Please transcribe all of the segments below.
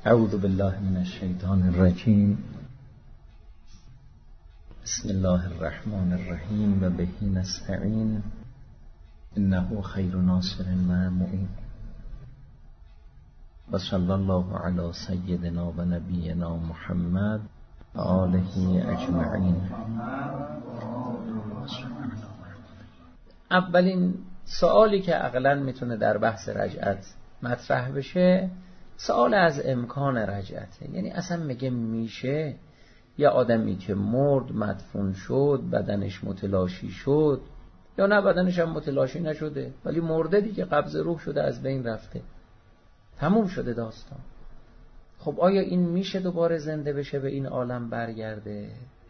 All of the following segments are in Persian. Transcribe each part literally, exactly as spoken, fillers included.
اعوذ بالله من الشیطان الرجیم. بسم الله الرحمن الرحیم و به نستعین انه خیر ناصر و معین و صلی الله علی سیدنا و نبینا محمد و آله اجمعین. اولین سوالی که عقلاً میتونه در بحث رجعت مطرح بشه سوال از امکان رجعته. یعنی اصلا میگه میشه یه آدمی که مرد مدفون شد بدنش متلاشی شد، یا نه بدنش هم متلاشی نشده ولی مرده دیگه، قبض روح شده، از بین رفته، تموم شده داستان. خب آیا این میشه دوباره زنده بشه به این عالم برگرده؟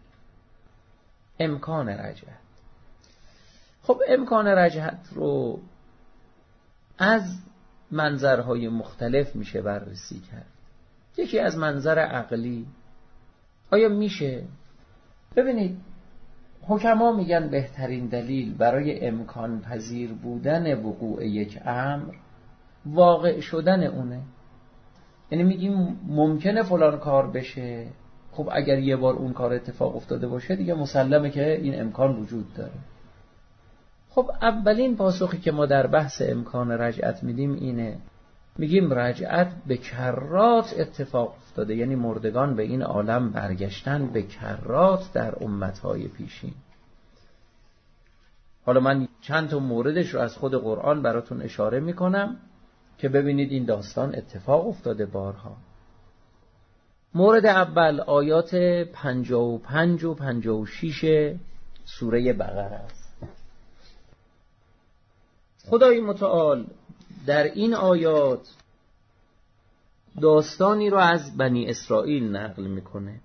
امکان رجعت. خب امکان رجعت رو از منظرهای مختلف میشه بررسی کرد. یکی از منظر عقلی، آیا میشه؟ ببینید حکما میگن بهترین دلیل برای امکان پذیر بودن وقوع یک امر واقع شدن اونه. یعنی میگیم ممکنه فلان کار بشه، خب اگر یه بار اون کار اتفاق افتاده باشه دیگه مسلمه که این امکان وجود داره. خب اولین پاسخی که ما در بحث امکان رجعت میدیم اینه، میگیم رجعت به کرات اتفاق افتاده، یعنی مردگان به این عالم برگشتن به کرات در امتهای پیشین. حالا من چند تا موردش رو از خود قرآن براتون اشاره میکنم که ببینید این داستان اتفاق افتاده بارها. مورد اول آیات پنجاه و پنج و پنجاه و شش سوره بقره است. خدای متعال در این آیات داستانی رو از بنی اسرائیل نقل میکنه.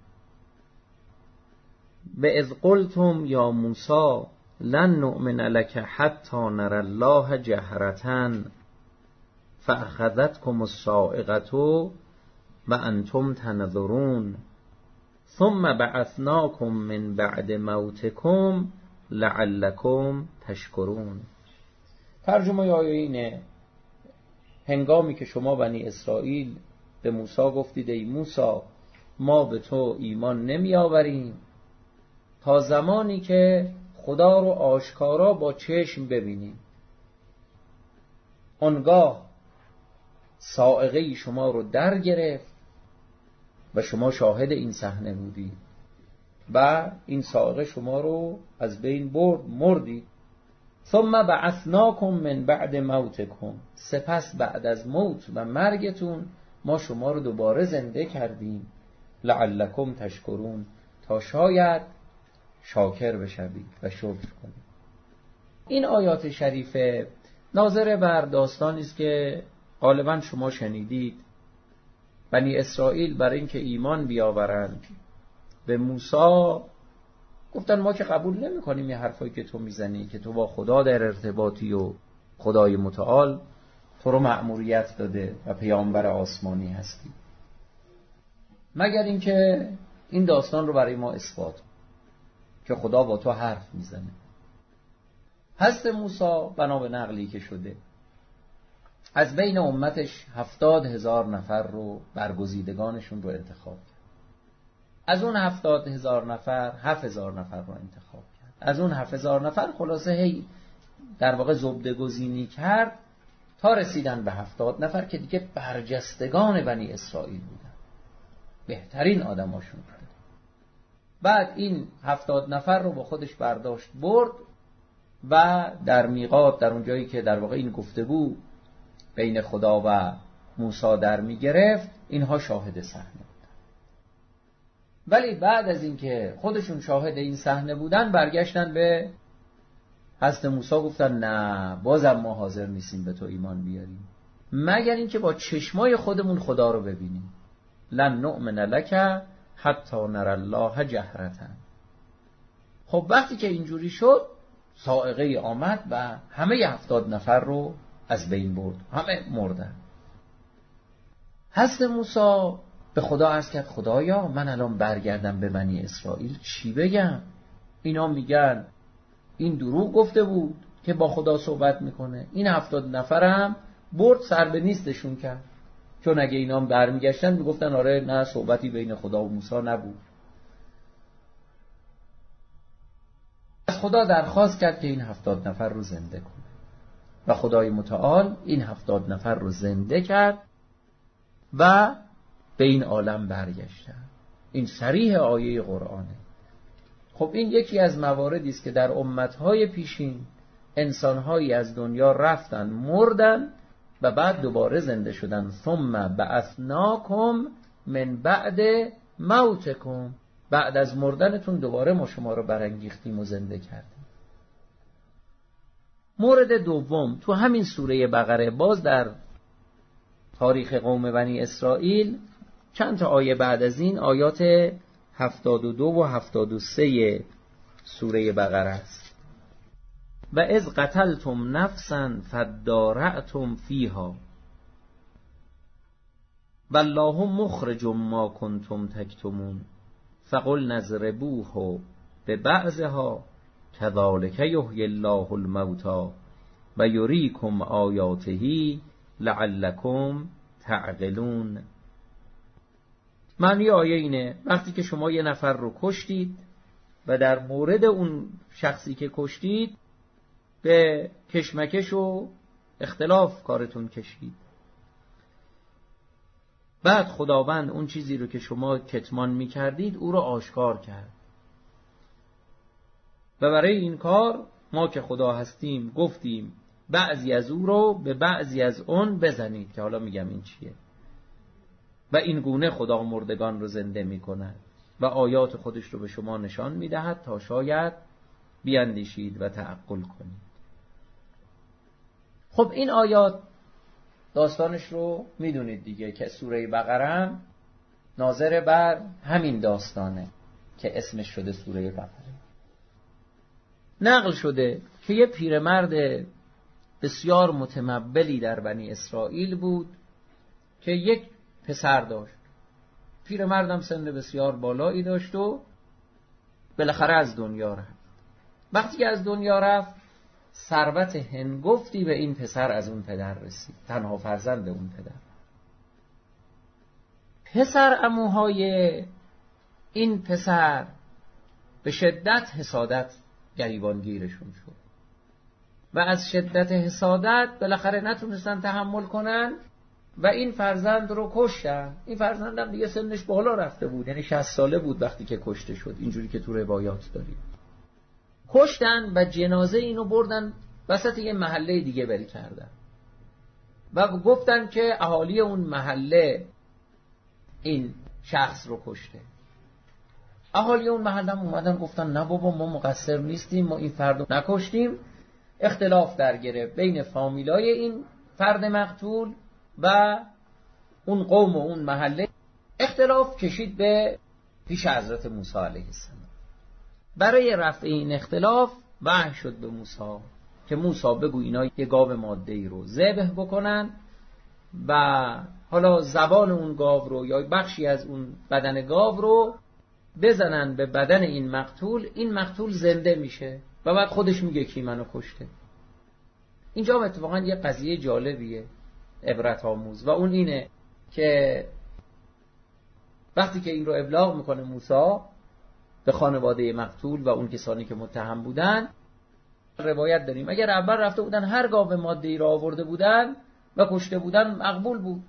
و اذ قلتم یا موسی لن نؤمن لك حتی نرى الله جهرة فأخذتكم الصاعقة وأنتم تنظرون ثم بعثناكم من بعد موتكم لعلكم تشکرون. ترجمه آیه اینه، هنگامی که شما بنی اسرائیل به موسی گفتید ای موسی ما به تو ایمان نمی آوریم تا زمانی که خدا رو آشکارا با چشم ببینیم. آنگاه صاعقه شما رو در گرفت و شما شاهد این صحنه بودید و این صاعقه شما رو از بین برد، مردید. ثم بعثناکم من بعد موتکم، سپس بعد از موت و مرگتون ما شما رو دوباره زنده کردیم. لعلکم تشکرون، تا شاید شاکر بشوید و شکر کنید. این آیات شریفه ناظر بر داستانی است که غالبا شما شنیدید. بنی اسرائیل برای اینکه ایمان بیاورند به موسی گفتن ما که قبول نمی کنیم این حرفایی که تو میزنی که تو با خدا در ارتباطی و خدای متعال تو رو مأموریت داده و پیامبر آسمانی هستی، مگر اینکه این داستان رو برای ما اثبات که خدا با تو حرف میزنه. حضرت موسی بنا به نقلی که شده از بین امتش هفتاد هزار نفر رو برگزیدگانشون رو انتخاب کرد. از اون هفتاد هزار نفر هفت هزار نفر رو انتخاب کرد. از اون هفت هزار نفر خلاصه هی در واقع زبده گزینی کرد تا رسیدن به هفتاد نفر که دیگه برجستگان بنی اسرائیل بودن، بهترین آدماشون بودن. بعد این هفتاد نفر رو با خودش برداشت برد و در میقات، در اون جایی که در واقع این گفتگو بین خدا و موسی در می گرفت، اینها شاهد صحنه بودن. ولی بعد از اینکه خودشون شاهد این صحنه بودن برگشتن به حضرت موسی گفتن نه بازم ما حاضر نیستیم به تو ایمان بیاریم مگر اینکه با چشمای خودمون خدا رو ببینیم. لن نؤمن لک حتی نری الله جهرة. خب وقتی که اینجوری شد صاعقه آمد و همه هفتاد نفر رو از بین برد، همه مردن. حضرت موسی به خدا عرض کرد خدایا من الان برگردم به بنی اسرائیل چی بگم؟ اینا میگن این دروغ گفته بود که با خدا صحبت میکنه، این هفتاد نفر هم برد سر به نیستشون کرد. چون اگه اینا برمیگشتن میگفتن آره نه صحبتی بین خدا و موسی نبود. از خدا درخواست کرد که این هفتاد نفر رو زنده کنه و خدای متعال این هفتاد نفر رو زنده کرد و به این عالم برگشتن. این صریح آیه قرآنه. خب این یکی از مواردی است که در امتهای پیشین انسانهایی از دنیا رفتن مردن و بعد دوباره زنده شدن. ثم بعثناکم من بعد موتکم، بعد از مردنتون دوباره ما شما رو برانگیختیم و زنده کردیم. مورد دوم تو همین سوره بقره، باز در تاریخ قوم بنی اسرائیل، چند تا آیه بعد از این آیات هفتاد و دو و هفتاد و سه سوره بقره است. و اذ قتلتم نفسا فادارأتم فیها والله مخرج ما کنتم تکتمون فقلنا اضربوه ببعضها كذلك یحیی الله الموتى و یریکم آیاته لعلکم تعقلون. معنی آیه اینه وقتی که شما یه نفر رو کشتید و در مورد اون شخصی که کشتید به کشمکش و اختلاف کارتون کشید، بعد خداوند اون چیزی رو که شما کتمان می کردید او رو آشکار کرد و برای این کار ما که خدا هستیم گفتیم بعضی از او رو به بعضی از اون بزنید، که حالا میگم این چیه. و این گونه خدا مردگان رو زنده می کند و آیات خودش رو به شما نشان می دهد تا شاید بیاندیشید و تعقل کنید. خب این آیات داستانش رو میدونید دیگه که سوره بقره ناظر بر همین داستانه که اسمش شده سوره بقره. نقل شده که یه پیرمرد بسیار متمولی در بنی اسرائیل بود که یک پسر داشت. پیرمردم سن بسیار بالایی داشت و بالاخره از دنیا رفت. وقتی که از دنیا رفت ثروت هنگفتی به این پسر از اون پدر رسید، تنها فرزند اون پدر. پسر عموهای این پسر به شدت حسادت گریبانگیرشون شد و از شدت حسادت بالاخره نتونستن تحمل کنن و این فرزند رو کشتن. این فرزندم دیگه سنش بالا رفته بود، یعنی شصت ساله بود وقتی که کشته شد، اینجوری که تو روایات داریم. کشتن و جنازه اینو بردن وسط یه محله دیگه بری کردن و گفتن که اهالی اون محله این شخص رو کشته. اهالی اون محله هم اومدن گفتن نه بابا ما مقصر نیستیم، ما این فرد رو نکشتیم. اختلاف در گرفت بین فامیلای این فرد مقتول و اون قوم و اون محله. اختلاف کشید به پیش حضرت موسی علیه السلام. برای رفع این اختلاف وحی شد به موسی که موسی بگو اینا یه گاو ماده‌ای رو ذبح بکنن و حالا زبان اون گاو رو یا بخشی از اون بدن گاو رو بزنن به بدن این مقتول. این مقتول زنده میشه و بعد خودش میگه کی منو کشته. اینجا اتفاقا یه قضیه جالبیه عبرت آموز و اون اینه که وقتی که این رو ابلاغ میکنه موسی به خانواده مقتول و اون کسانی که متهم بودن، روایت داریم اگر اول رفته بودن هر گاو ماده‌ای را آورده بودن و کشته بودن مقبول بود،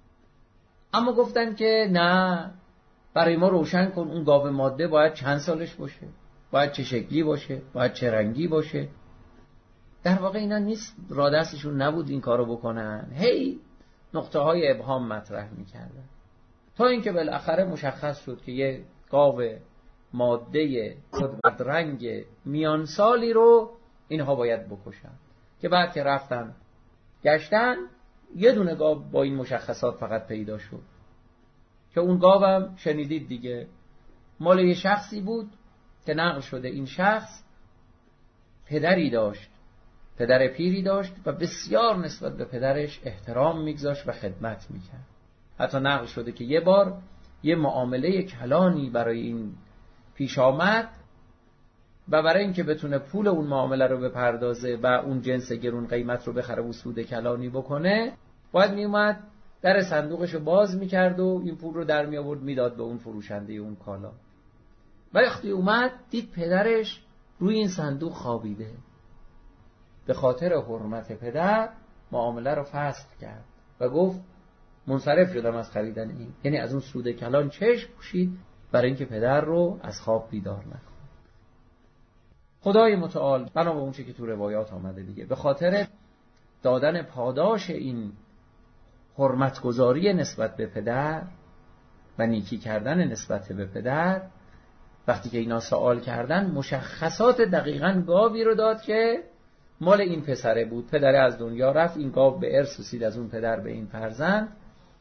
اما گفتن که نه، برای ما روشن کن اون گاو ماده باید چند سالش باشه، باید چه شکلی باشه، باید چه رنگی باشه. در واقع اینا نیست، را دستشون نبود این کارو بکنن، هی نقطه های ابهام مطرح میکردن تا اینکه بالاخره مشخص شد که یه گاو ماده خود رنگ میان سالی رو اینها باید بکشن. که بعد که رفتن گشتن یه دونه گاو با این مشخصات فقط پیدا شد که اون گاو هم شنیدید دیگه مال یه شخصی بود که نقل شده این شخص پدری داشت، پدر پیری داشت و بسیار نسبت به پدرش احترام میگذاشت و خدمت میکرد. حتی نقل شده که یه بار یه معامله کلانی برای این پیش آمد و برای اینکه بتونه پول اون معامله رو بپردازه و اون جنس گرون قیمت رو بخره و سود کلانی بکنه باید میومد در صندوقش رو باز میکرد و این پول رو در می آورد میداد به اون فروشنده اون کالا. و وقتی اومد دید پدرش روی این صندوق خوابیده. به خاطر حرمت پدر معامله رو فسخ کرد و گفت منصرف شدم از خریدن این، یعنی از اون سود کلان چشم پوشید برای اینکه پدر رو از خواب بیدار نکنه. خدای متعال بنا به اون چه که تو روایات آمده دیگه، به خاطر دادن پاداش این حرمتگذاری نسبت به پدر و نیکی کردن نسبت به پدر، وقتی که اینا سوال کردن مشخصات دقیقاً گاوی رو داد که مال این پسره بود. پدر از دنیا رفت، این گاو به ارث رسید از اون پدر به این فرزند.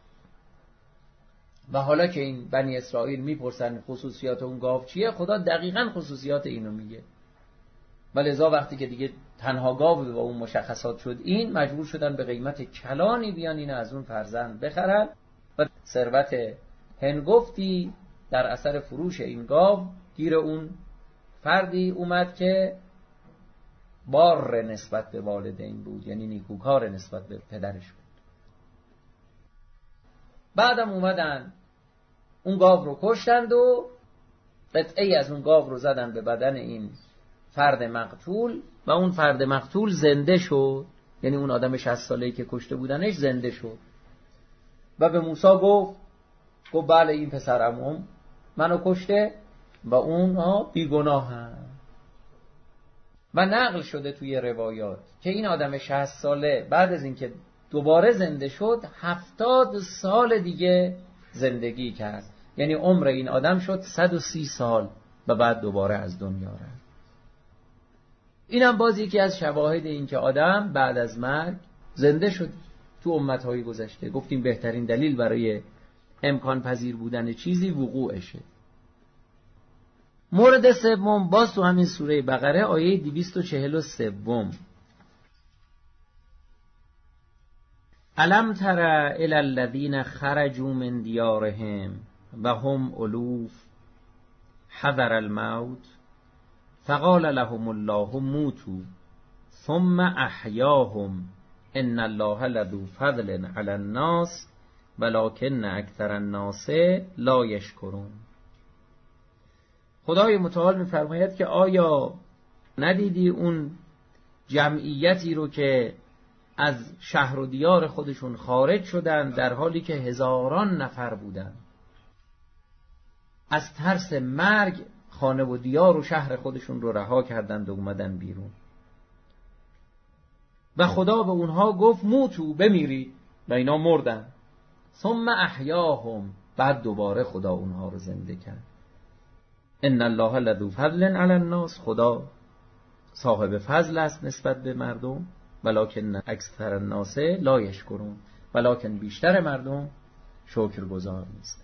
و حالا که این بنی اسرائیل میپرسن خصوصیات اون گاو چیه، خدا دقیقاً خصوصیات اینو میگه. ولذا وقتی که دیگه تنها گاو با اون مشخصات شد، این مجبور شدن به قیمت کلانی بیان اینو از اون فرزند بخرن و ثروت هنگفتی در اثر فروش این گاو گیر اون فردی اومد که بار نسبت به والدین بود، یعنی نیکوکار نسبت به پدرش بود. بعدم اومدن اون گاو رو کشتند و قطعی از اون گاو رو زدن به بدن این فرد مقتول و اون فرد مقتول زنده شد، یعنی اون آدم شصت ساله‌ای که کشته بودنش زنده شد و به موسی گفت گفت بله این پسر عموم منو کشته و اونها بیگناهن. و نقل شده توی روایات که این آدم شصت ساله بعد از اینکه دوباره زنده شد هفتاد سال دیگه زندگی کرد، یعنی عمر این آدم شد صد و سی سال و بعد دوباره از دنیا رفت. اینم باز یکی از شواهد این که آدم بعد از مرگ زنده شد. تو امتهای گذشته گفتیم بهترین دلیل برای امکان پذیر بودن چیزی وقوعشه. مورد سوم باز تو همین سوره بقره آیه دویست و چهل و سه: الم تر الی الذین خرجوا من دیارهم و هم الوف حذر الموت فقال لهم الله موتوا ثم احیاهم ان الله لذو فضل علی الناس ولکن اکثر الناس لا یشکرون. خدای متعال می‌فرماید که آیا ندیدی اون جمعیتی رو که از شهر و دیار خودشون خارج شدن در حالی که هزاران نفر بودن، از ترس مرگ خانه و دیار و شهر خودشون رو رها کردند و اومدن بیرون و خدا به اونها گفت موتو بمیرید و اینا مردن. ثم احیاهم، بعد دوباره خدا اونها رو زنده کرد. ان الله لذو فضل علی الناس، خدا صاحب فضل است نسبت به مردم، ولکن اکثر الناس لا یشکرون، ولکن بیشتر مردم شکرگزار نیستند.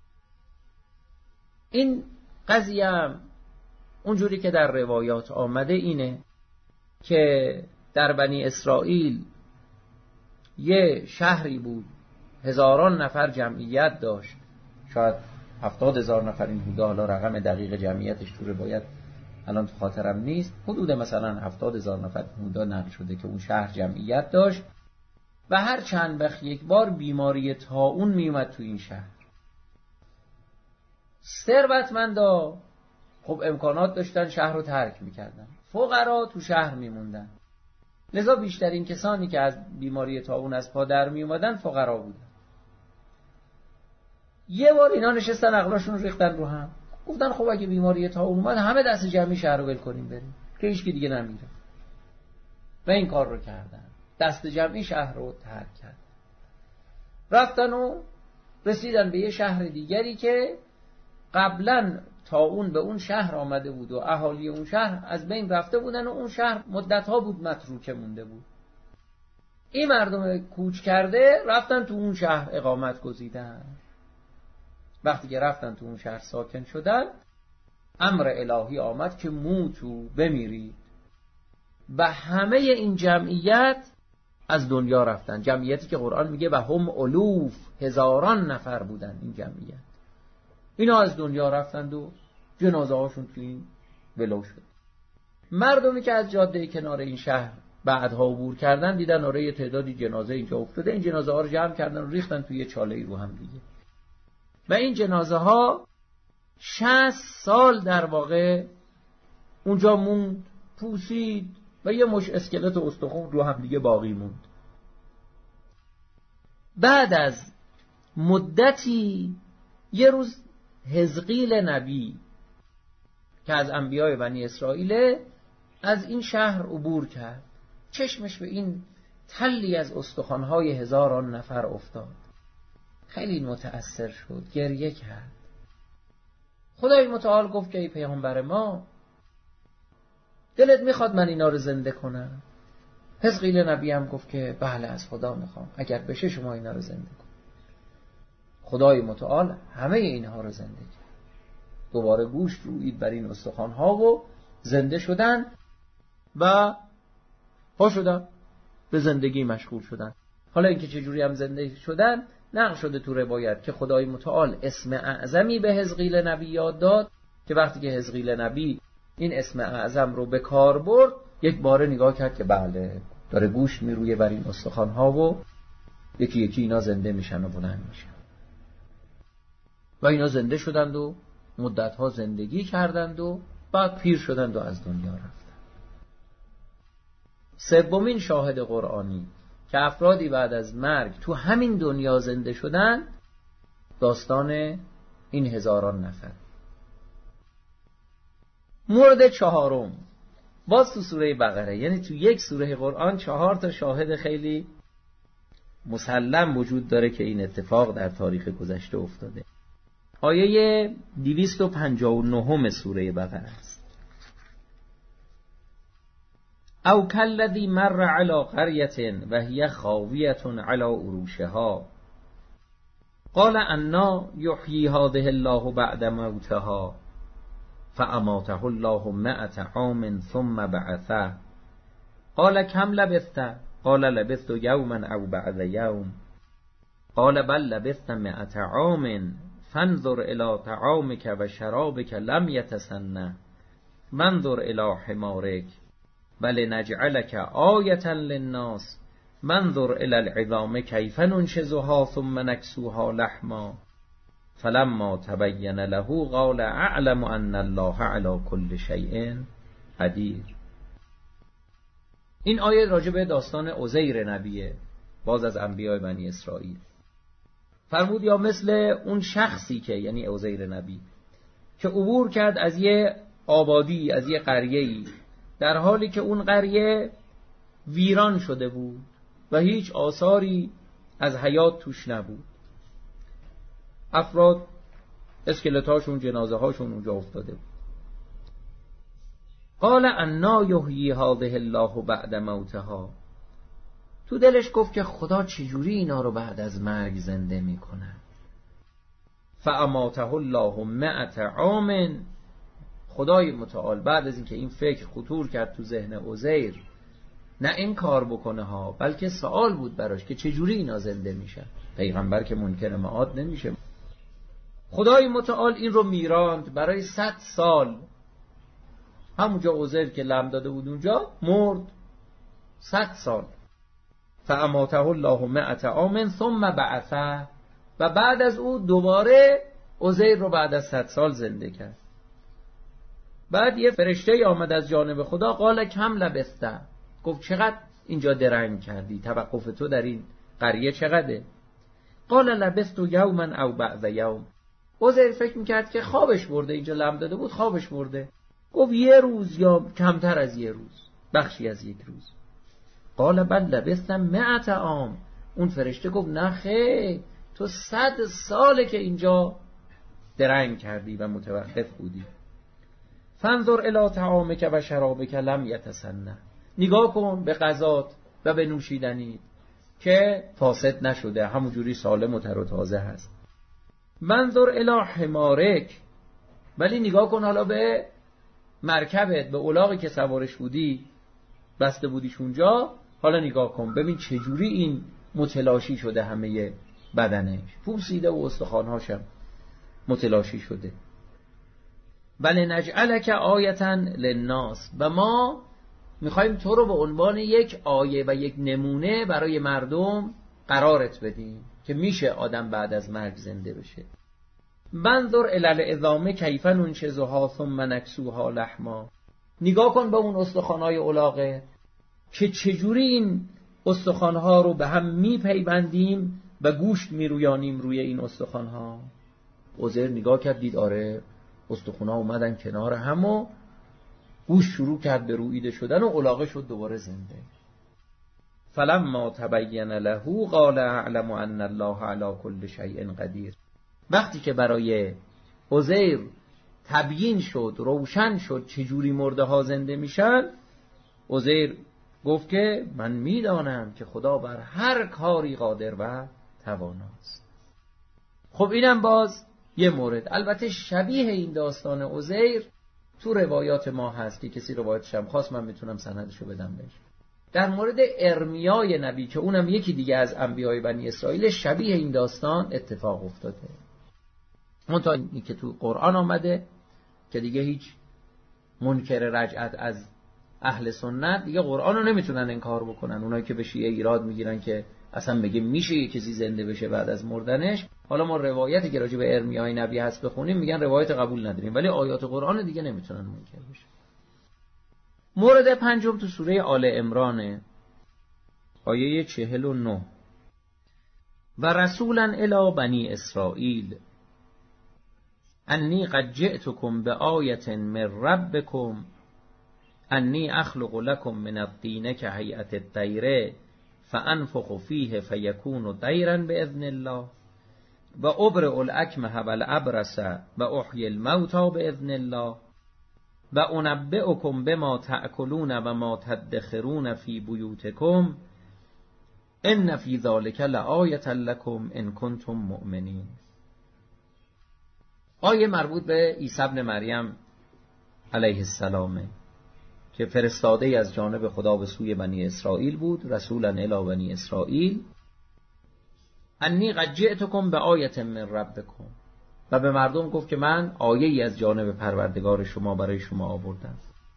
این قضیه هم اونجوری که در روایات آمده اینه که در بنی اسرائیل یه شهری بود، هزاران نفر جمعیت داشت، شاید هفتاد هزار نفر این بوده، حالا رقم دقیق جمعیتش تو روایت الان تو خاطرم نیست، حدود مثلا هفتاد هزار نفر بوده نقل شده که اون شهر جمعیت داشت و هر چند وقت یک بار بیماری طاعون می اومد تو این شهر. ثروتمندا خب امکانات داشتن، شهر رو ترک میکردن، فقرا تو شهر میموندن. لذا بیشترین کسانی که از بیماری طاعون از پا در می اومدن فقرا بودن. یه بار اینا نشستن عقلاشون ریختن رو هم، گفتن خب اگه بیماری طاعون اومد همه دست جمعی شهر رو ول کنیم بریم که هیچ کی دیگه نمیره. و این کار رو کردن، دست جمعی شهر رو ترک کردن، رفتن و رسیدن به یه شهر دیگری که قبلا طاعون به اون شهر آمده بود و اهالی اون شهر از بین رفته بودن و اون شهر مدت‌ها بود متروکه مونده بود. این مردم کوچ کرده رفتن تو اون شهر اقامت گزیدن. وقتی که رفتن تو اون شهر ساکن شدن، امر الهی آمد که موتو بمیرید و همه این جمعیت از دنیا رفتن. جمعیتی که قرآن میگه و هم الوف، هزاران نفر بودن این جمعیت، اینا از دنیا رفتند و جنازه هاشون تو این ولو شد. مردمی که از جاده کنار این شهر بعدها عبور کردن دیدن آره یه تعدادی جنازه اینجا افتاده، این جنازه ها رو جمع کردن و ریختن توی یه چاله‌ای رو هم دیگه. و این جنازه ها شصت سال در واقع اونجا موند، پوسید و یه مش اسکلت و استخوان رو هم دیگه باقی موند. بعد از مدتی یه روز حزقیل نبی که از انبیای بنی اسرائیل از این شهر عبور کرد، چشمش به این تلی از استخوان‌های هزاران نفر افتاد، خیلی متأثر شد، گریه کرد. خدای متعال گفت که ای پیامبر ما، دلت میخواد من اینا رو زنده کنم؟ حزقیل نبی هم گفت که بله از خدا میخوام، اگر بشه شما اینا رو زنده کن. خدای متعال همه اینها رو زنده کرد. دوباره گوشت رویید بر این استخوان‌ها و زنده شدن و پا شدن به زندگی مشغول شدن. حالا اینکه چجوری هم زنده شدن نقل شده تو روایت که خدای متعال اسم اعظمی به حزقیل نبی یاد داد که وقتی که حزقیل نبی این اسم اعظم رو به کار برد، یک باره نگاه کرد که بله داره گوشت میرویه بر این استخوان‌ها و یکی یکی اینا زنده میشن و بلند میشن. و اینا زنده شدند و مدتها زندگی کردند و بعد پیر شدند و از دنیا رفتند. سومین شاهد قرآنی که افرادی بعد از مرگ تو همین دنیا زنده شدن، داستان این هزاران نفر. مورد چهارم باز تو سوره بقره، یعنی تو یک سوره قرآن چهار تا شاهد خیلی مسلم وجود داره که این اتفاق در تاریخ گذشته افتاده. آیه دویست و پنجاه و نه سوره بقره است. او کالذی مر علی قریة و هی خاویة علی عروشها قال انا یحیی هذه الله بعد موتها فاماته الله مئة عام ثم بعثه قال کم لبثت قال لبثت یوما او بعض یوم قال بل لبثت مئة عام فانظر الى طعامك و شرابك لم يتسنه منظر الى حمارك بل نجعلك آیة للناس منظر الى العظام کیف ننشزها ثم نکسوها لحما فلما تبین له قال اعلم ان الله على كل شیء قدیر. این آیه راجع به داستان عزیر نبیه، باز از انبیای بنی اسرائیل. فرمود یا مثل اون شخصی که یعنی عزیر نبی که عبور کرد از یه آبادی، از یه قریه‌ای، در حالی که اون قریه ویران شده بود و هیچ آثاری از حیات توش نبود. افراد اسکلتاشون، جنازه هاشون اونجا افتاده بود. قال انا یحیی هذه الله بعد موتها، تو دلش گفت که خدا چجوری اینا رو بعد از مرگ زنده میکنه. فاماته الله مئة عام، خدای متعال بعد از اینکه این فکر خطور کرد تو ذهن عزیر، نه این کار بکنه ها، بلکه سوال بود براش که چجوری اینا زنده میشن. پیغمبر که منکر معاد نمیشه. خدای متعال این رو میراند برای صد سال. همونجا عزیر که لم داده بود اونجا مرد صد سال. فاماته الله مئة عام ثم بعثه، و بعد از او دوباره عزیر رو بعد از صد سال زنده کرد. بعد یه فرشته آمد از جانب خدا، قال کم لبثت، گفت چقدر اینجا درنگ کردی، توقف تو در این قریه چقدره؟ قال لبثت یوما او بعض یوم، عزیر فکر میکرد که خوابش برده، اینجا لم داده بود خوابش برده. گفت یه روز یا کمتر از یه روز، بخشی از یک روز. قال بل لبثت مئة عام، اون فرشته گفت نه خیر، تو صد ساله که اینجا درنگ کردی و متوقف بودی. فانظر الی طعامک و شرابک لم یتسنه، نگاه کن به غذات و به نوشیدنی که فاسد نشده، همونجوری سالم و تر و تازه هست. منظر الی حمارک، ولی نگاه کن حالا به مرکبت، به الاغی که سوارش بودی، بسته بودیش اونجا، حالا نگاه کن ببین چجوری این متلاشی شده، همه بدنش پوسیده و استخوان‌هاشم متلاشی شده. بل نجعلک آیة للناس، و ما میخوایم تو رو به عنوان یک آیه و یک نمونه برای مردم قرارت بدیم که میشه آدم بعد از مرگ زنده بشه. منظر الی العظام کیف ننشزها ثم نکسوها لحما. نگاه کن به اون استخوان‌های الاغه که چجوری این استخوان‌ها رو به هم میپیوندیم و گوشت میرویانیم روی این استخوان‌ها. عزیر نگاه کرد، دید آره استخوان‌ها اومدن کنار هم و گوشت شروع کرد به رویده شدن و الاغه شد دوباره زنده. فلما تبین له قال اعلم ان الله علی کل شیء قدیر. وقتی که برای عزیر تبیین شد، روشن شد چجوری مرده ها زنده میشن، عزیر گفت که من میدانم که خدا بر هر کاری قادر و تواناست. خب اینم باز یه مورد. البته شبیه این داستان عزیر تو روایات ما هست که کسی روایتش هم خواست من میتونم سندشو بدم بهش. در مورد ارمیای نبی که اونم یکی دیگه از انبیای بنی اسرائیل، شبیه این داستان اتفاق افتاده. منتها این که تو قرآن آمده که دیگه هیچ منکر رجعت از اهل سنت دیگه قرآن رو نمیتونن انکار بکنن. اونایی که به شیعه ایراد میگیرن که اصلا بگه میشه یه کسی زنده بشه بعد از مردنش، حالا ما روایتی که راجع به ارمیای نبی هست بخونیم میگن روایت قبول نداریم، ولی آیات قرآن دیگه نمیتونن منکر بشه. مورد پنجم تو سوره آل عمران آیه چهل و نه. و رسولا الی بنی اسرائیل انی قد جئتکم بآیة من ربکم انی اخلق لکم من الطین کهیئة الطیر فانفخ فیه فیکون طیرا باذن الله و ابرئ الاکمه والابرص و احیی الموتی باذن الله و انبئکم بما تأکلون و ما تدخرون فی بیوتکم ان فی ذلک لآیة لکم ان کنتم مؤمنین. آیه مربوط به عیسی ابن مریم علیه السلام که فرستاده از جانب خدا به سوی بنی اسرائیل بود، رسولا الی بنی اسرائیل انی قد جئتکم بآیة من ربکم، و به مردم گفت که من آیه‌ای از جانب پروردگار شما برای شما آوردم،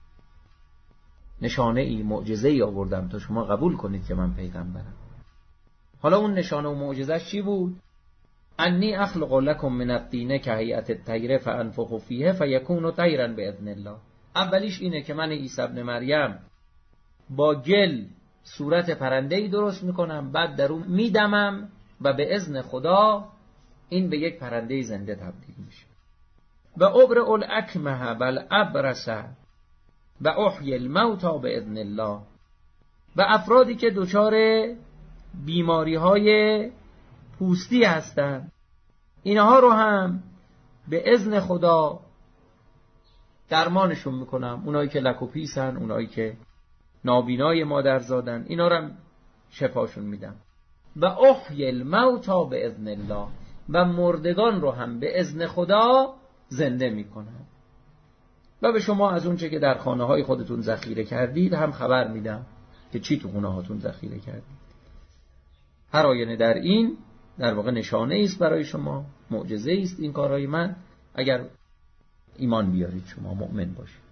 نشانه ای معجزه ای آوردم تا شما قبول کنید که من پیغمبرم. حالا اون نشانه و معجزش چی بود؟ انی اخلق لکم من الطین کهیئة الطیر فانفخ فیه فیکون طیرا باذن الله. اولیش اینه که من عیسی ابن مریم با گل صورت پرنده‌ای درست میکنم، بعد در اون میدمم و به اذن خدا این به یک پرنده زنده تبدیل میشه. و ابرئ الاکمه والابرص و احیی الموتی باذن الله. و افرادی که دچار بیماری های پوستی هستند اینها رو هم به اذن خدا درمانشون میکنم. اونایی که لک و پیسن، اونایی که نابینای مادر زادن، اینا رو هم شفاشون میدم. و احیی الموتی باذن الله. و مردگان رو هم به اذن خدا زنده میکنم. و به شما از اونچه که در خانه های خودتون ذخیره کردید هم خبر میدم که چی تو خونه هاتون ذخیره کردید. هر آینه در این در واقع نشانه است برای شما، معجزه است این کارهای من، اگر ایمان بیارید شما مؤمن باشید.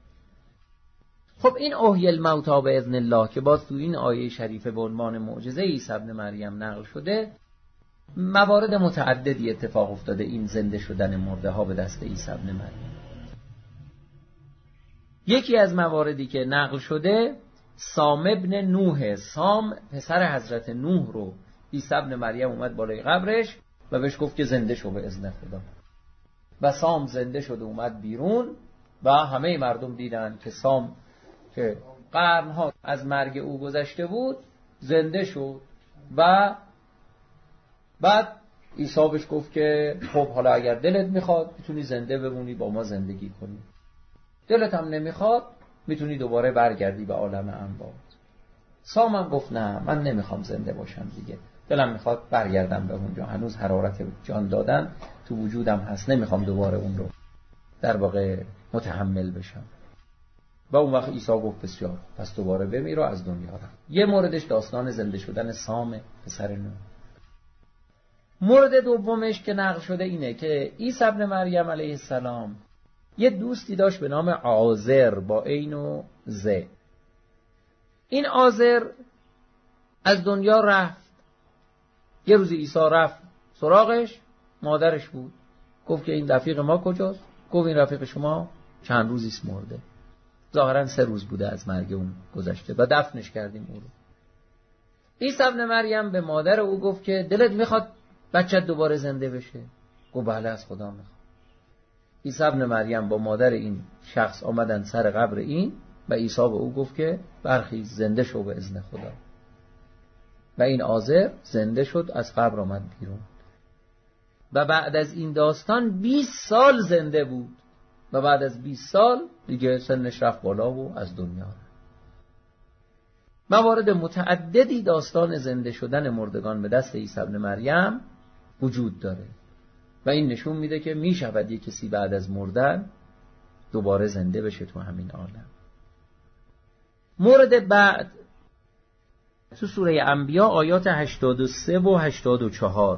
خب این احیی الموتی باذن الله که باز تو این آیه شریفه به عنوان معجزه عیسی ابن مریم نقل شده، موارد متعددی اتفاق افتاده این زنده شدن مرده ها به دست عیسی ابن مریم. یکی از مواردی که نقل شده سام ابن نوح، سام پسر حضرت نوح رو عیسی ابن مریم اومد بالای قبرش و بهش گفت که زنده شو به اذن خدا. و سام زنده شد و اومد بیرون و همه مردم دیدن که سام که قرنها از مرگ او گذشته بود زنده شد. و بعد عیسی بهش گفت که خب حالا اگر دلت میخواد میتونی زنده بمونی با ما زندگی کنی، دلت هم نمیخواد میتونی دوباره برگردی به عالم اموات. سام هم گفت نه من نمیخوام زنده باشم دیگه، دلم میخواد برگردم به اونجا، هنوز حرارت جان دادن تو وجودم هست، نمیخوام دوباره اون رو در واقع متحمل بشم. و اون وقت عیسی گفت بسیار، پس دوباره بمیر و از دنیا رفت. یه موردش داستان زنده شدن سام پسر نوح. مورد دومش که نقل شده اینه که عیسی ابن مریم علیه السلام یه دوستی داشت به نام عازر با عین و ز. این عازر از دنیا رفت. یه روزی عیسی رفت سراغش، مادرش بود. گفت که این رفیق ما کجاست؟ گفت این رفیق شما چند روزیست مرده. ظاهرا سه روز بوده از مرگ اون گذشته و دفنش کردیم او رو. عیسی ابن مریم به مادر او گفت که دلت میخواد بچت دوباره زنده بشه؟ گفت بله از خدا میخواد. عیسی ابن مریم با مادر این شخص آمدن سر قبر این و عیسی به او گفت که برخیز زنده شو به اذن خدا. و این عازر زنده شد، از قبر آمد بیرون و بعد از این داستان بیست سال زنده بود و بعد از بیست سال دیگه سنش رفت بالا و از دنیا رفت. موارد متعددی داستان زنده شدن مردگان به دست عیسی ابن مریم وجود داره و این نشون میده که میشود یک کسی بعد از مردن دوباره زنده بشه تو همین عالم. مورد بعد تو سوره انبیاء آیات هشتاد و سه و هشتاد و چهار،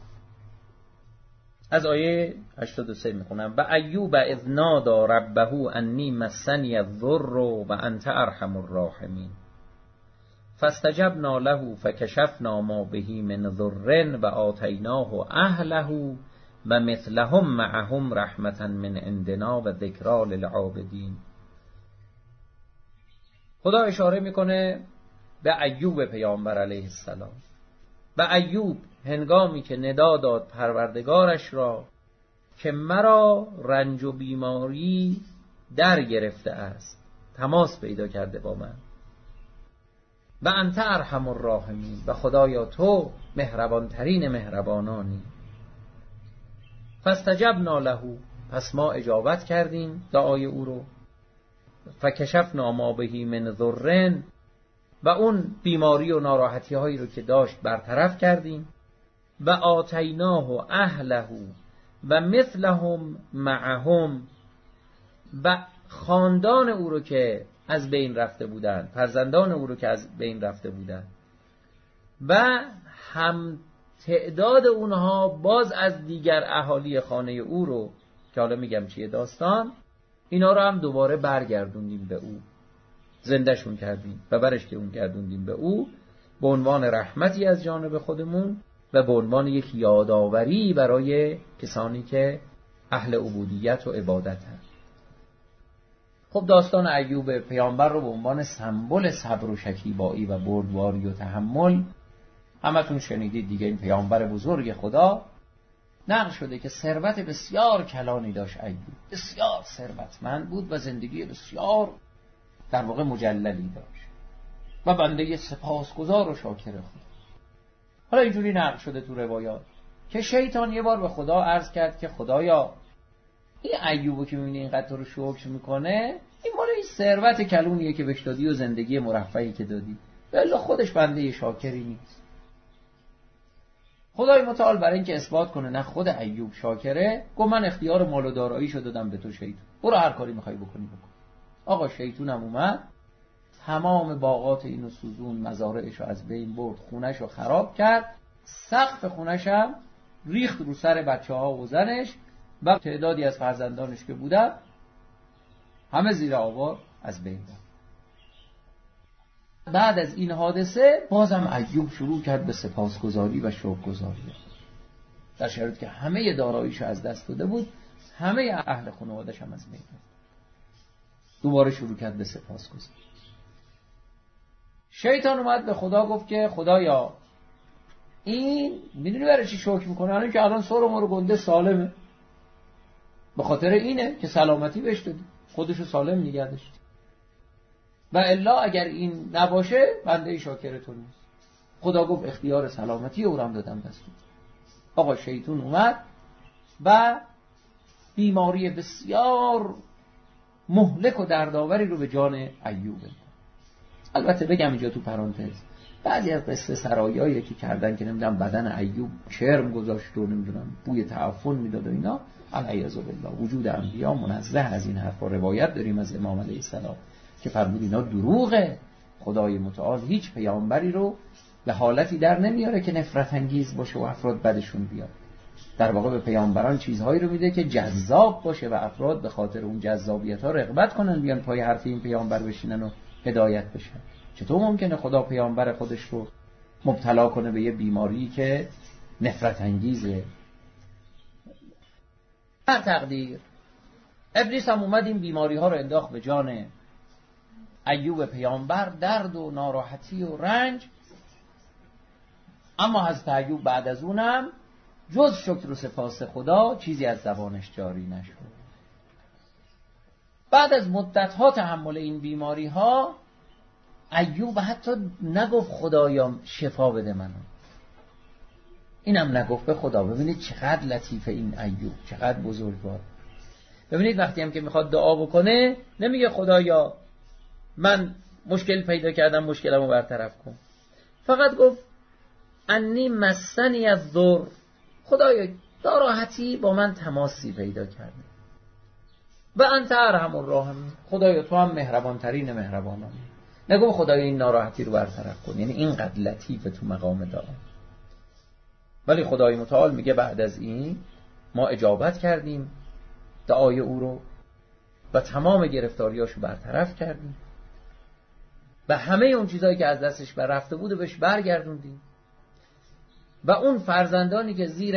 از آیه هشتاد و سه میخونم: و ایوب اذ نادی ربه انی مسنی الضر و انت ارحم الراحمین فاستجبنا له فکشفنا ما به من ضر و آتیناه اهله و مثلهم معهم رحمتا من عندنا و ذکری للعابدین. خدا اشاره میکنه به ایوب پیامبر علیه السلام. و ایوب هنگامی که ندا داد پروردگارش را که مرا رنج و بیماری در گرفته است، تماس پیدا کرده با من، و انت ارحم الراحمین، و خدایا تو مهربان ترین مهربانانی. فاستجبنا له، پس ما اجابت کردیم دعای او رو. فکشفنا ما به من ضر، و اون بیماری و ناراحتی هایی رو که داشت برطرف کردیم. و آتیناه اهله و مثلهم معهم، و خاندان او رو که از بین رفته بودند، فرزندان او رو که از بین رفته بودند و هم تعداد اونها باز از دیگر اهالی خانه او رو که حالا میگم چیه داستان، اینا رو هم دوباره برگردوندیم به او، زندهشون کردیم و برش که اون گردوندیم به او به عنوان رحمتی از جانب خودمون و به عنوان یک یادآوری برای کسانی که اهل عبودیت و عبادت هست. خب داستان ایوب پیامبر رو به عنوان سمبل صبر و شکیبایی و بردباری و تحمل همتون شنیدید دیگه. این پیامبر بزرگ خدا نقل شده که ثروت بسیار کلانی داشت ایوب، بسیار ثروتمند بود و زندگی بسیار در واقع مجللی داشت و بنده سپاسگزار و شاکر خدا. حالا اینجوری نقل شده تو روایات که شیطان یه بار به خدا عرض کرد که خدایا این ایوبو که می‌بینی اینقدر تو رو شکر میکنه، این مال این ثروت کلونیه که بهش دادی و زندگی مرفهی که دادی، ولی خودش بنده شاکری نیست. خدای متعال برای اینکه اثبات کنه نه خود ایوب شاکره، گفت من اختیار مال و داراییشو دادم به تو شیطان، برو هر کاری میخوای بکنی بکن. آقا شیطونم اومد، تمام باغات اینو سوزون، مزارعشو از بین برد، خونهشو خراب کرد، سقف خونهش هم ریخت رو سر بچه‌ها و زنش و تعدادی از فرزندانش که بودن همه زیر آوار از بین رفت. بعد از این حادثه بازم ایوب شروع کرد به سپاسگزاری و شکرگزاری، در شرایطی که همه داراییشو از دست داده بود، همه اهل خانواده‌اش هم از بین رفت. دوباره شروع کرد به سپاسگزاری. شیطان اومد به خدا گفت که خدایا این میدونی برای چی شکر میکنه؟ الان که الان سر و مر گنده سالمه، به خاطر اینه که سلامتی بهش دادی، خودشو سالم نگه داشت، و الا اگر این نباشه بنده شاکر تو نیست. خدا گفت اختیار سلامتی او رو هم دادم دست تو. آقا شیطان اومد و بیماری بسیار مهلک و دردآوری رو به جان ایوب. البته بگم اینجا تو پرانتز بعضی از قصه سرایایی که کردن که نمیدونم بدن ایوب کرم گذاشت و نمیدونم بوی تعفن میداد و اینا، علیاذ بالله. وجود انبیا منزه از این حرفا. روایت داریم از امام علیه السلام که فرمود اینا دروغه. خدای متعال هیچ پیامبری رو به حالتی در نمیاره که نفرت انگیز باشه و افراد بدشون بیاد. در واقع به پیامبران چیزهایی رو میده که جذاب باشه و افراد به خاطر اون جذابیت ها رغبت کنن بیان پای حرف این پیامبر بشینن و هدایت بشن. چطور ممکنه خدا پیامبر خودش رو مبتلا کنه به یه بیماری که نفرت انگیزه؟ هر تقدیر ابلیس هم اومد این بیماری ها رو انداخت به جان ایوب پیامبر، درد و ناراحتی و رنج. اما حضرت ایوب بعد از اونم جز شکر و سپاس خدا چیزی از زبانش جاری نشد. بعد از مدت ها تحمل این بیماری ها ایوب حتی نگفت خدایا شفا بده منو، اینم نگفت به خدا. ببینید چقدر لطیفه این ایوب، چقدر بزرگوار. ببینید وقتی هم که میخواد دعا بکنه نمیگه خدایا من مشکل پیدا کردم مشکلمو برطرف کن، فقط گفت انی مسنی الضر، خدایا ناراحتی با من تماسی پیدا کرده. و انت ارحم الراحمین، خدایا تو هم مهربان ترین مهربانان. نگو خدایا این ناراحتی رو برطرف کن، یعنی اینقدر لطیفه تو مقام دعا. ولی خدای متعال میگه بعد از این ما اجابت کردیم دعای او رو و تمام گرفتاریاشو برطرف کردیم و همه اون چیزایی که از دستش بر رفته بود بهش برگردوندیم و اون فرزندانی که زیر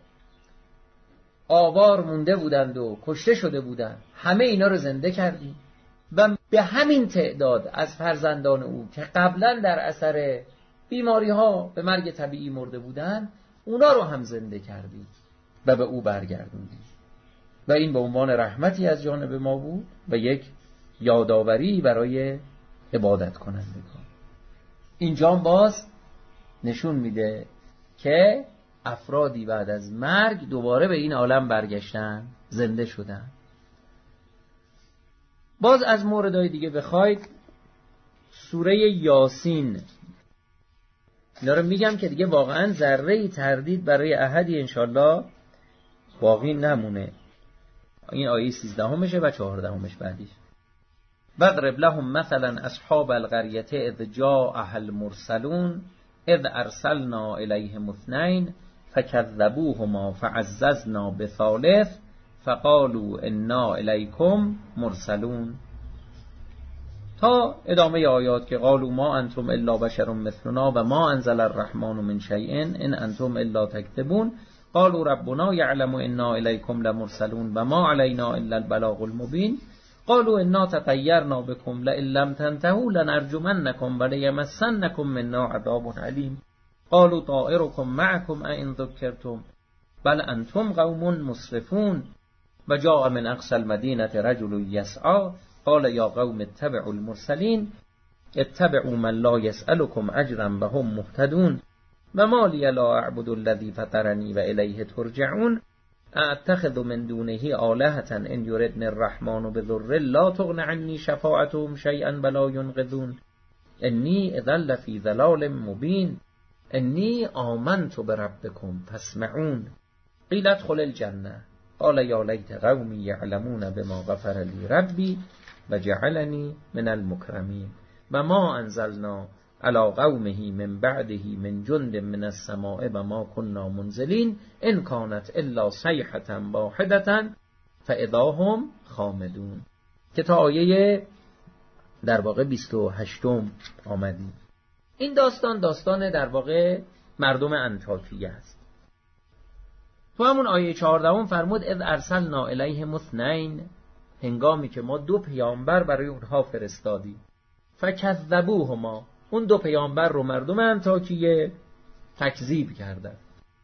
آوار مونده بودند و کشته شده بودند همه اینا رو زنده کردیم و به همین تعداد از فرزندان او که قبلا در اثر بیماری ها به مرگ طبیعی مرده بودند اونا رو هم زنده کردیم و به او برگردوندیم. و این به عنوان رحمتی از جانب ما بود و یک یادآوری برای عبادت کنندگان. اینجا باز نشون میده که افرادی بعد از مرگ دوباره به این عالم برگشتن، زنده شدن. باز از موردهای دیگه بخواید سوره یاسین، اینا رو میگم که دیگه واقعا ذره‌ای تردید برای احدی انشالله باقی نمونه. این آیه سیزدهمشه و چهاردهمش بعدیش. وَاضْرِبْ لَهُمْ مَثَلًا أَصْحَابَ الْقَرْيَةِ إِذْ جَاءَهَا الْمُرْسَلُونَ إِذْ أَرْسَلْنَا إِلَيْهِمُ اثْنَيْنِ فَكَذَّبُوهُمَا فَعَزَّزْنَا بِثَالِثٍ فَقَالُوا إِنَّا إِلَيْكُمْ مُرْسَلُونَ، تا ادامه آیات که قالوا ما انتم الا بشر مثلنا و ما انزل الرحمن من شیء ان انتم الا تکذبون قالوا ربنا يعلم انا الیکم لمرسلون و ما علینا الا البلاغ المبین قالوا انا تطیرنا بكم لئن لم تنتهوا لنرجمنكم وليمسنكم منا عذاب علیم قالوا طائركم معكم أئن ذكرتم بل انتم قوم مسرفون و جاء من اقصى المدینة رجل یسعى قال یا قوم اتبعوا المرسلین اتبعوا من لا يسألكم اجرا وهم مهتدون و ما لی لا اعبد الذی فطرنی و الیه ترجعون اتخذ من دونه آلهة ان یردن الرحمن بضر لا تغن عنی شفاعتهم شیئا ولا ینقذون انی اذا لفی ضلال مبین انی آمنت بربکم فاسمعون قیل ادخل الجنة قال یا لیت قومی یعلمون بما غفر لی ربی و جعلنی من المکرمین و ما انزلنا علی قومه من بعده من جند من السماء و ما كنا منزلین ان كانت الا صیحة واحدة فاذا هم خامدون، که تا آیه در واقع بیست و هشتم آمدیم. این داستان داستان در واقع مردم انطاکیه است. تو همون آیه چهاردهم فرمود اذ ارسلنا الیهم اثنین، هنگامی که ما دو پیامبر برای اونها فرستادیم. فکذبوهما، اون دو پیامبر رو مردم انطاکیه تکذیب کردن.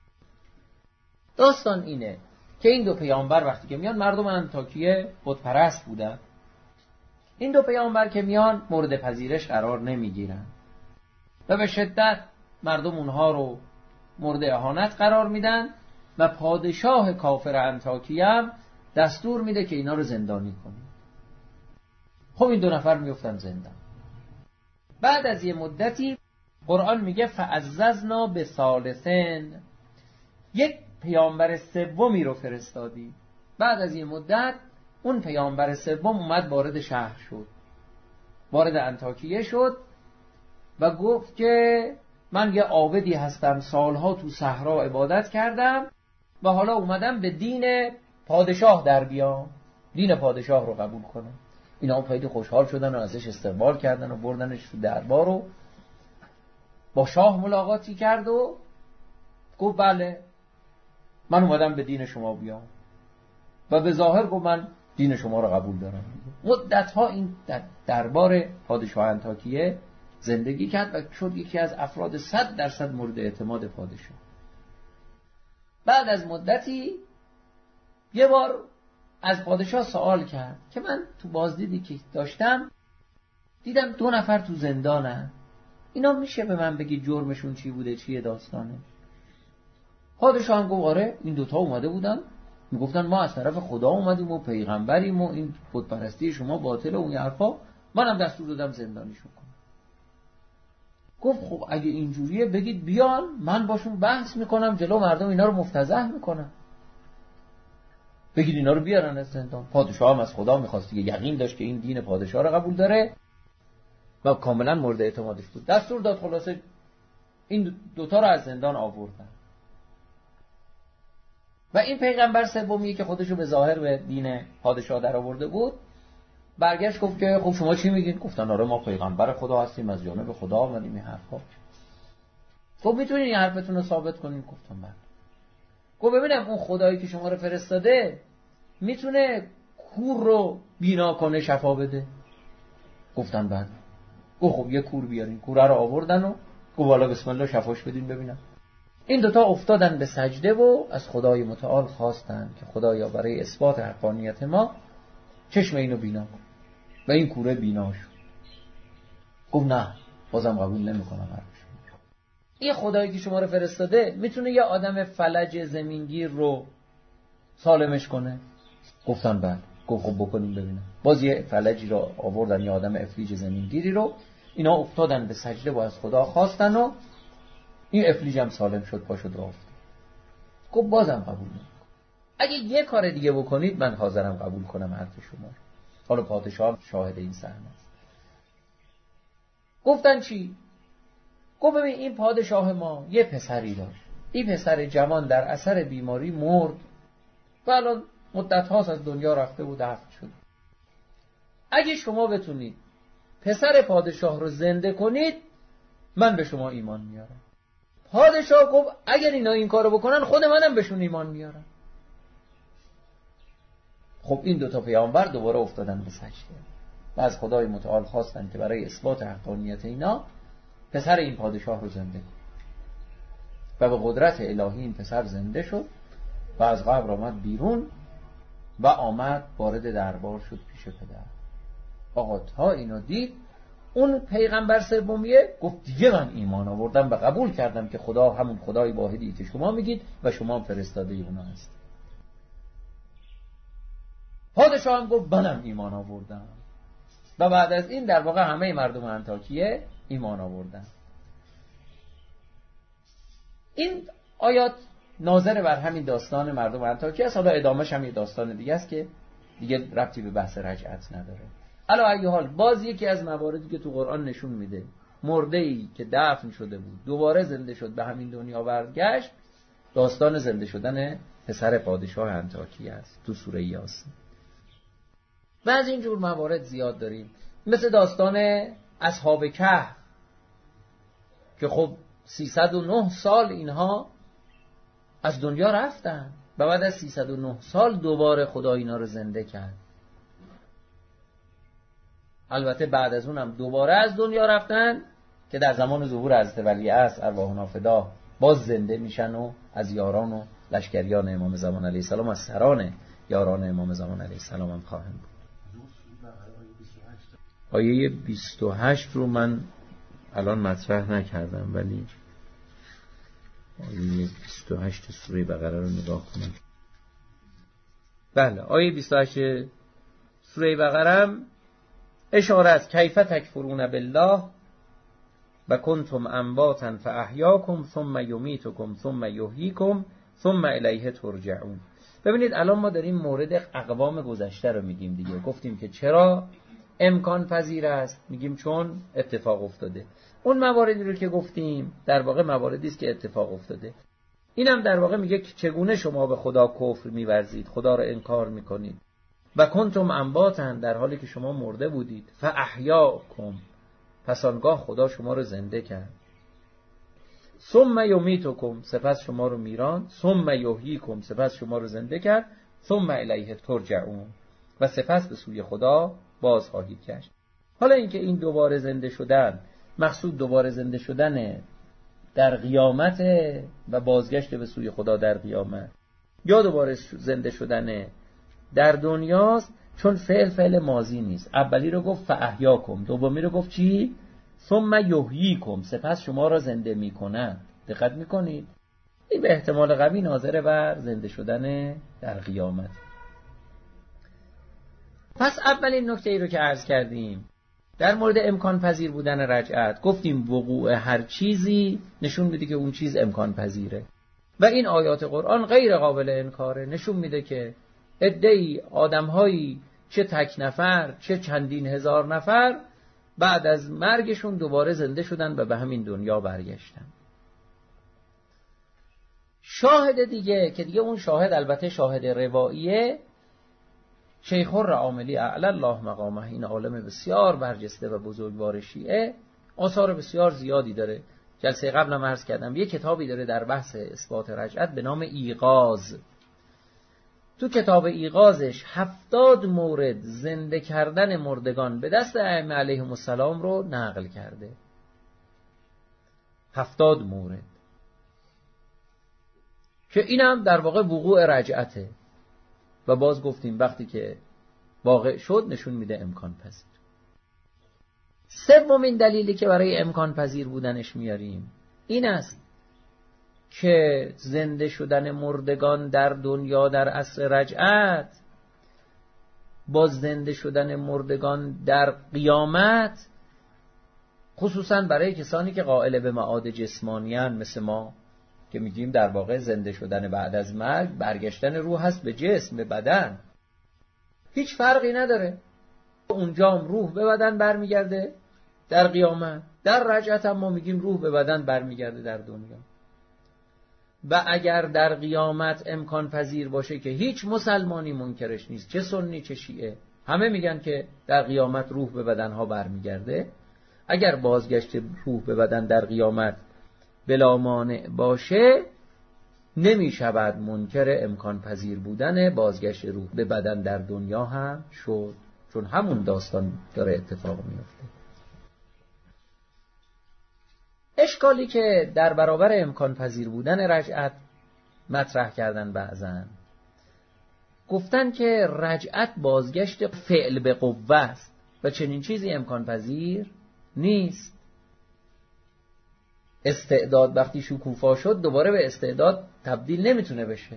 داستان اینه که این دو پیامبر وقتی که میان مردم انطاکیه بت پرست بودن. این دو پیامبر که میان مورد پذیرش قرار نمیگیرن و به شدت مردم اونها رو مورد اهانت قرار میدن و پادشاه کافر انطاکیه هم دستور میده که اینا رو زندانی کنه. خب این دو نفر میفتن زندان. بعد از یه مدتی قرآن میگه فعززنا بثالثین، یک پیامبر سومی رو فرستادی. بعد از یه مدت اون پیامبر سوم اومد وارد شهر شد، وارد انطاکیه شد و گفت که من یه عابدی هستم، سالها تو صحرا عبادت کردم و حالا اومدم به دین پادشاه در بیام، دین پادشاه رو قبول کنم. اینا خیلی خوشحال شدن و ازش استقبال کردن و بردنش تو دربار و با شاه ملاقاتی کرد و گفت بله من اومدم به دین شما بیام و به ظاهر گفت من دین شما رو قبول دارم. مدت‌ها این در دربار پادشاه انطاکیه زندگی کرد و شد یکی از افراد صد درصد مورد اعتماد پادشاه. بعد از مدتی یه بار از پادشاه سوال کرد که من تو بازدیدی که داشتم دیدم دو نفر تو زندانن، اینا میشه به من بگی جرمشون چی بوده، چیه داستانه؟ پادشاه هم گفت آره این دوتا اومده بودن میگفتن ما از طرف خدا اومدیم و پیغمبریم و این بتپرستی شما باطله و این حرفا، منم دستور دادم زندانیشون کنم. گفت خب اگه اینجوریه بگید بیان من باشون بحث میکنم جلو مردم اینا رو مفتضح میکنم، بگید اینا رو بیارن از زندان. پادشاه هم از خدا میخواست دیگه، یقین داشت که این دین پادشاه رو قبول داره و کاملا مورد اعتمادش بود. دستور داد خلاصه این دوتا رو از زندان آوردن و این پیغمبر سومی که خودشو به ظاهر به دین پادشاه در آورده بود برگشت گفت که خب شما چی میگین؟ گفتن آره ما پیغمبر خدا هستیم، از جانب خدا آمدیم این حرفا. خب میتونین این حرفتون رو ثابت کنین؟ گفتم بله. گفت ببینم اون خدایی که شما رو فرستاده میتونه کور رو بینا کنه شفا بده؟ گفتن بله. گفت خب یه کور بیارین. کوره رو آوردن و گفت والا بسم الله شفاش بدین ببینم. این دوتا افتادن به سجده و از خدای متعال خواستن که خدایا برای اثبات حقانیت ما چشم اینو بینا کن و این کوره بینا شد. گفت نه بازم قبول نمیکنم حرفشون. این خدایی که شما رو فرستاده میتونه یه آدم فلج زمینگیر رو سالمش کنه؟ گفتن بله. گفت خب بکنیم ببینم. باز یه فلجی رو آوردن، یه آدم افلیج زمینگیری رو، اینا افتادن به سجده و از خدا خواستن و این افلیج هم سالم شد، پا شد راه افتاد. گفت بازم قبول نمیکنم. اگه یه کار دیگه بکنید من حاضرم قبول کنم حرف شما. حالا پادشاه شاهد این صحنه است. گفتن چی؟ گفت ببین این پادشاه ما یه پسری داشت، این پسر جوان در اثر بیماری مرد و الان مدت هاست از دنیا رفته و دفن شد. اگه شما بتونید پسر پادشاه رو زنده کنید من به شما ایمان میارم. پادشاه گفت اگر اینا این کارو بکنن خود منم بهشون ایمان میارم. خب این دوتا پیامبر دوباره افتادن به سجده و از خدای متعال خواستن که برای اثبات حقانیت اینا پسر این پادشاه رو زنده کن و به قدرت الهی این پسر زنده شد و از قبر آمد بیرون و آمد وارد دربار شد پیش پدر. آقا تا اینو دید اون پیغمبر سومیه گفت دیگه من ایمان آوردم و قبول کردم که خدا همون خدای واحدی که شما میگید و شما هم فرستاده اونا هست. پادشاه هم گفت منم ایمان آوردم و بعد از این در واقع همه مردم انطاکیه ایمان آوردن. این آیات ناظر بر همین داستان مردم انطاکیه است. حالا ادامهش هم یه داستان دیگه است که دیگه ربطی به بحث رجعت نداره. علی ای حال باز یکی از مواردی که تو قرآن نشون میده مرده‌ای که دفن شده بود دوباره زنده شد به همین دنیا برگشت، داستان زنده شدن پسر پادشاه انطاکیه است تو سوره یاسین. و از این جور موارد زیاد داریم، مثل داستان اصحاب کهف که خب سیصد و نه سال اینها از دنیا رفتن و بعد از سیصد و نه سال دوباره خدا اینا رو زنده کرد. البته بعد از اونم دوباره از دنیا رفتن که در زمان ظهور حضرت ولیعصر ارواحنا فدا باز زنده میشن و از یاران و لشکریان امام زمان علیه السلام، از سران یاران امام زمان علیه السلام هم خواهند بود. آیه بیست و هشت رو من الان مطرح نکردم ولی آیه بیست و هشت سوره بقره رو نگاه کنم. بله آیه بیست و هشت سوره بقره اشاره است کیف تکفرون بالله و کنتم امواتا فاحیاکم ثم یمیتکم ثم یحییکم ثم الیه ترجعون. ببینید الان ما داریم مورد اقوام گذشته رو میگیم دیگه. گفتیم که چرا امکان پذیر است، میگیم چون اتفاق افتاده. اون مواردی رو که گفتیم در واقع مواردی است که اتفاق افتاده. اینم در واقع میگه که چگونه شما به خدا کفر می‌ورزید، خدا رو انکار میکنید. و کنتم انباتا، در حالی که شما مرده بودید، فاحیاکم، پس آنگاه خدا شما رو زنده کرد، ثم یمیتکم، سپس شما رو میراند، ثم یحییکم، سپس شما رو زنده کرد، ثم الیه ترجعون، و سپس به سوی خدا باز خواهید گشت. حالا اینکه این دوباره زنده شدن مقصود دوباره زنده شدن در قیامت و بازگشت به سوی خدا در قیامت، یا دوباره زنده شدن در دنیاست، چون فعل فعل ماضی نیست. اولی رو گفت فاحیاکم، دومی رو گفت چی؟ ثم یحییکم، سپس شما را زنده میکنند. دقت میکنید؟ این به احتمال قوی ناظر بر زنده شدن در قیامت. پس اولین نکته ای رو که عرض کردیم در مورد امکان پذیر بودن رجعت، گفتیم وقوع هر چیزی نشون میده که اون چیز امکان پذیره و این آیات قرآن غیر قابل انکاره. نشون میده که عده‌ای آدم‌هایی، چه تک نفر چه چندین هزار نفر، بعد از مرگشون دوباره زنده شدن و به همین دنیا برگشتن. شاهد دیگه که دیگه اون شاهد البته شاهد رواییه، شیخ الرعاملی اعلی الله مقامه، این عالم بسیار برجسته و بزرگوار شیعه، آثار بسیار زیادی داره. جلسه قبلم عرض کردم یه کتابی داره در بحث اثبات رجعت به نام ایقاظ. تو کتاب ایقاظش هفتاد مورد زنده کردن مردگان به دست ائمه علیهم السلام رو نقل کرده. هفتاد مورد که اینم در واقع وقوع رجعته و باز گفتیم وقتی که واقع شد نشون میده امکان پذیر. سومین دلیلی که برای امکان پذیر بودنش میاریم این است که زنده شدن مردگان در دنیا در عصر رجعت با زنده شدن مردگان در قیامت، خصوصا برای کسانی که قائل به معاد جسمانیان مثل ما که میگیم در واقع زنده شدن بعد از مرگ برگشتن روح هست به جسم، به بدن، هیچ فرقی نداره. اونجا هم روح به بدن برمیگرده در قیامت، در رجعت هم ما میگیم روح به بدن برمیگرده در دنیا. و اگر در قیامت امکان پذیر باشه که هیچ مسلمانی منکرش نیست، چه سنی چه شیعه، همه میگن که در قیامت روح به بدنها برمیگرده، اگر بازگشت روح به بدن در قیامت بلا مانع باشه، نمیشود منکر امکان پذیر بودن بازگشت روح به بدن در دنیا هم شد، چون همون داستان داره اتفاق میفته. اشکالی که در برابر امکان پذیر بودن رجعت مطرح کردن بعضن، گفتن که رجعت بازگشت فعل به قوه است و چنین چیزی امکان پذیر نیست. استعداد وقتی شکوفا شد دوباره به استعداد تبدیل نمیتونه بشه.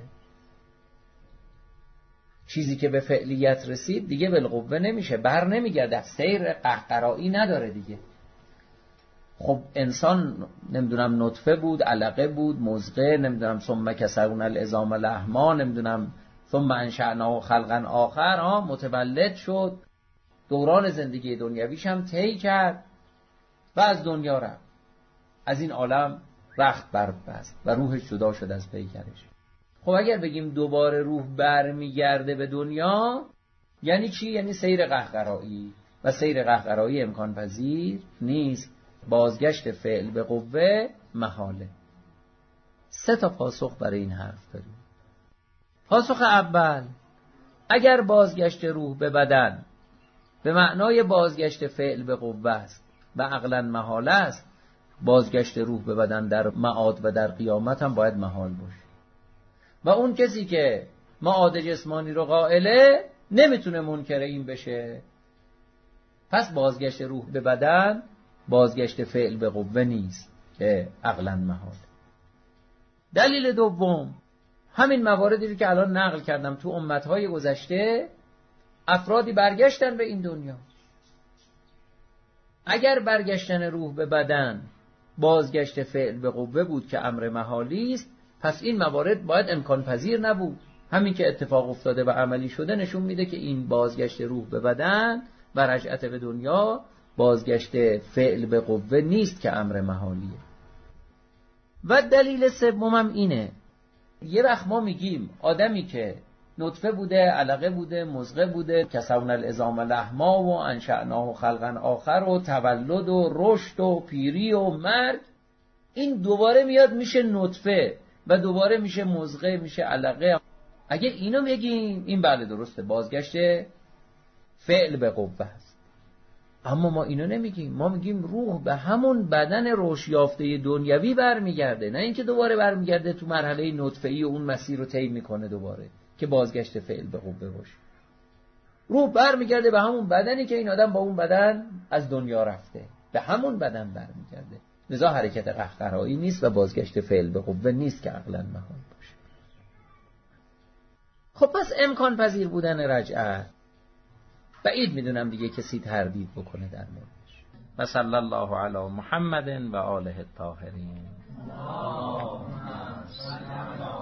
چیزی که به فعلیت رسید دیگه بالقوه نمیشه، بر نمیگرده، سیر قهقرایی نداره دیگه. خب انسان نمیدونم نطفه بود، علقه بود، مضغه، نمیدونم ثم کسرنا العظام لحما، نمیدونم ثم انشأناه خلقا آخر، ها متولد شد، دوران زندگی دنیویش هم طی کرد و از دنیا رفت، از این عالم رخت بربست و روحش جدا شد از پیکرش. خب اگر بگیم دوباره روح برمیگرده به دنیا یعنی چی؟ یعنی سیر قهقرایی، و سیر قهقرایی امکان پذیر نیست. بازگشت فعل به قوه محاله. سه تا پاسخ برای این حرف داریم. پاسخ اول، اگر بازگشت روح به بدن به معنای بازگشت فعل به قوه است و عقلا محاله است، بازگشت روح به بدن در معاد و در قیامت هم باید محال باشه. و اون کسی که معاد جسمانی رو قائله نمیتونه منکر این بشه. پس بازگشت روح به بدن بازگشت فعل به قوه نیست که عقلا محال. دلیل دوم، همین مواردی رو که الان نقل کردم تو امتهای گذشته، افرادی برگشتن به این دنیا. اگر برگشتن روح به بدن بازگشت فعل به قوه بود که امر محالی است، پس این موارد باید امکان پذیر نبود. همین که اتفاق افتاده و عملی شده نشون میده که این بازگشت روح به بدن و رجعت به دنیا بازگشت فعل به قوه نیست که امر محالیه. و دلیل سومم اینه، یه وقت ما میگیم آدمی که نطفه بوده، علقه بوده، مضغه بوده، کسونا العظام لحما و انشأناه خلقا آخر و تولد و رشد و پیری و مرگ. این دوباره میاد میشه نطفه و دوباره میشه مضغه، میشه علقه. اگه اینو بگیم این بله درسته، بازگشت فعل به قوه است. اما ما اینو نمیگیم، ما میگیم روح به همون بدن رشد یافته دنیوی برمیگرده، نه اینکه دوباره برمیگرده تو مرحله نطفه‌ای و اون مسیر رو طی میکنه دوباره که بازگشت فعل به قوه باشه. روح برمیگرده به همون بدنی که این آدم با اون بدن از دنیا رفته، به همون بدن برمیگرده. لذا حرکت قهقرایی نیست و بازگشت فعل به قوه نیست که عقلاً محال باشه. خب پس امکان پذیر بودن رجعت، بعید میدونم دیگه کسی تردید بکنه در موردش. و صلی الله علی محمد و آله الطاهرین.